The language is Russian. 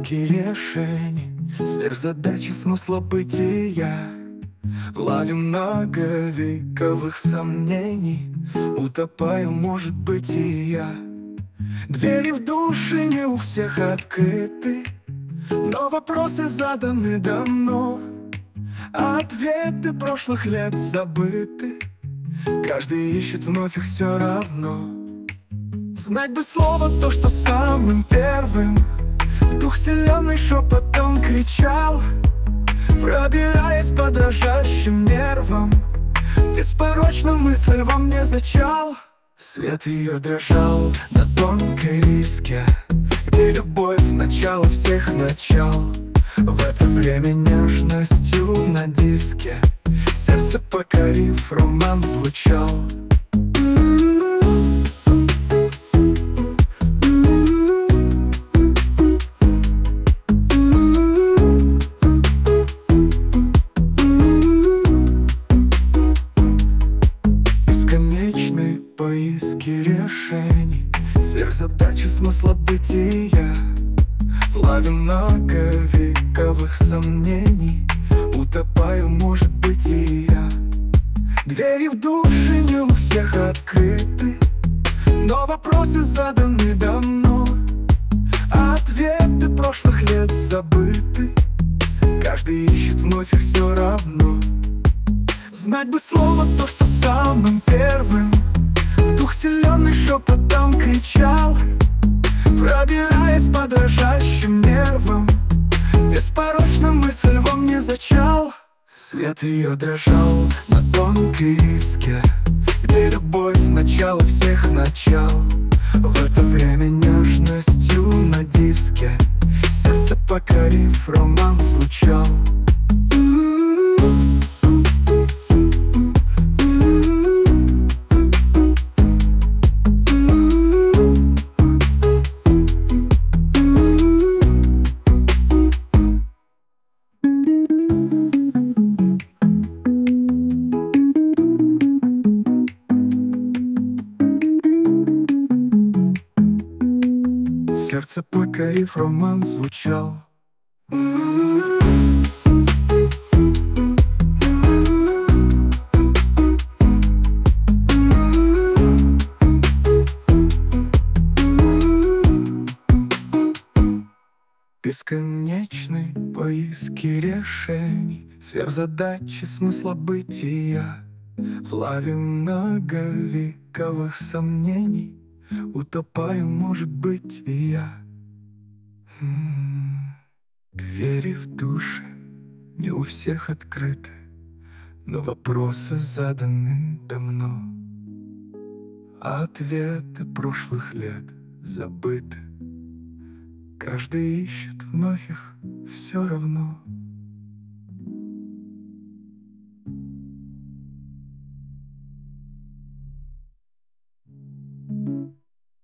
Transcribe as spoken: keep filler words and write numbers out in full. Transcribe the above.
поиски решений, сверхзадачи смысла бытия. Влаве многовековых сомнений, утопаю, может быть, и я. Двери в душе не у всех открыты, но вопросы заданы давно, а ответы прошлых лет забыты. Каждый ищет вновь, их все равно. Знать бы слово то, что самым первым дух вселенной шепотом кричал, пробираясь по дрожащим нервам, беспорочно мысль во мне зачал. Свет ее дрожал на тонкой риске, где любовь — начало всех начал. В это время нежностью на диске, сердце покорив, роман звучал. Бесконечные поиски решений, сверхзадачи смысла бытия. В лаве многовековых сомнений, утопаю, может быть, и я. Двери в душе не у всех открыты, но вопросы заданы давно, а ответы прошлых лет забыты. Каждый ищет вновь, их все равно. Знать бы слово то, что самым первым дух вселенной шепотом кричал, пробираясь по дрожащим нервам, беспорочно мысль во мне зачал. Свет ее дрожал на тонкой риске, где любовь — начало всех начал. В это время нежностью на диске, сердце покорив, роман звучал. Сердце покорив, роман звучал. Бесконечные поиски решений, сверхзадачи смысла бытия. В лаве многовековых сомнений, утопаю, может быть, и я. М-м-м. Двери в душе не у всех открыты, но вопросы заданы давно, а ответы прошлых лет забыты. Каждый ищет вновь, их все равно.